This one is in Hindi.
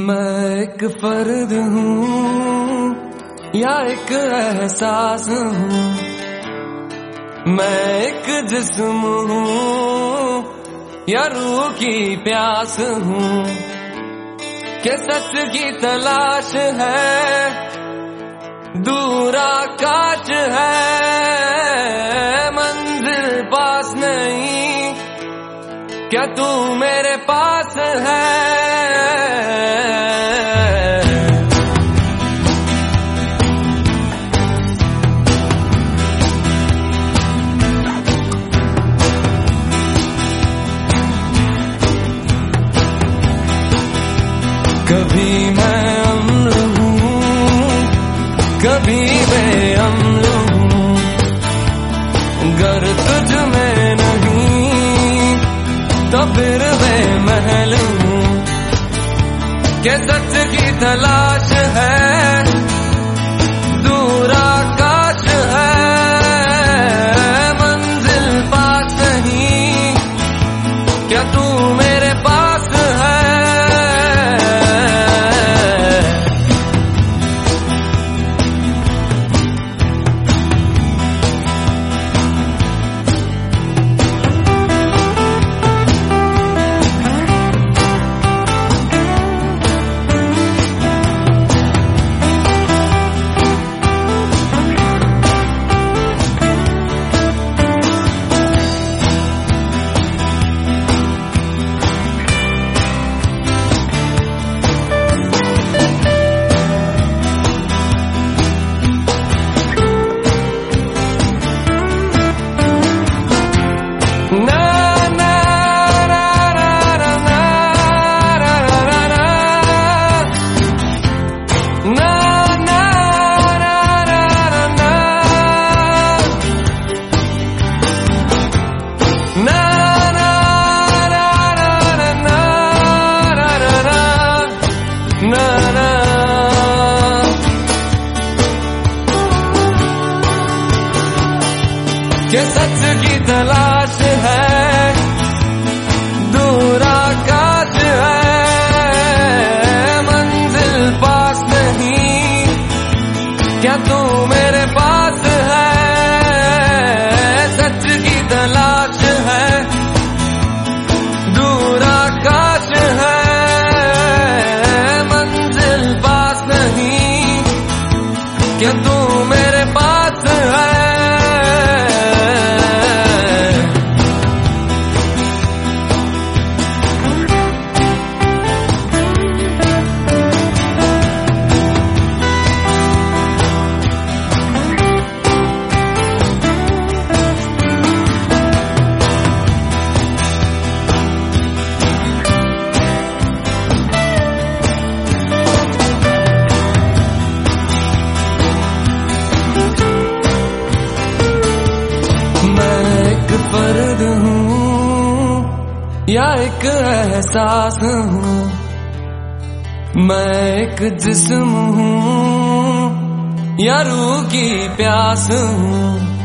मैं एक फर्द हूँ या एक एहसास हूँ, मैं एक जिस्म हूँ या रूह की प्यास हूँ, के सच की तलाश है, दूर आकाश है, मंजिल पास नहीं, क्या तू मेरे पास है? कभी मैं अम्ल हूँ, कभी बेअम्ल हूँ, गर तुझ में नहीं तो फिर बेमहल हूँ, के सच की तलाश है, दूर आकाश है, मंजिल पास नहीं, क्या तू मेरे पास है? के सच की तलाश है, दूर आकाश है, मंजिल पास नहीं, क्या तू मेरे पास है? सच की तलाश है, दूर आकाश है, मंजिल पास नहीं, क्या तू मेरे पास है? फर्द हूँ या एक एहसास हूँ, मैं एक जिस्म हूँ या रूह की प्यास हूँ,